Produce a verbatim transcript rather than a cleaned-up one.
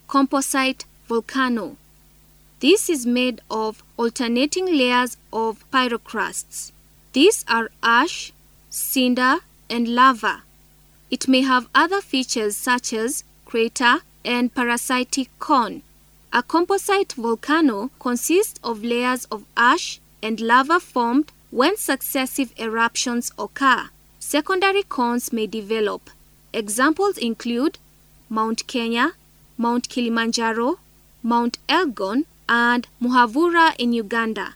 composite volcano. This is made of alternating layers of pyrocrusts. These are ash, cinder, and lava. It may have other features such as crater and parasitic cone. A composite volcano consists of layers of ash and lava formed when successive eruptions occur. Secondary cones may develop. Examples include Mount Kenya, Mount Kilimanjaro, Mount Elgon, and Muhavura in Uganda.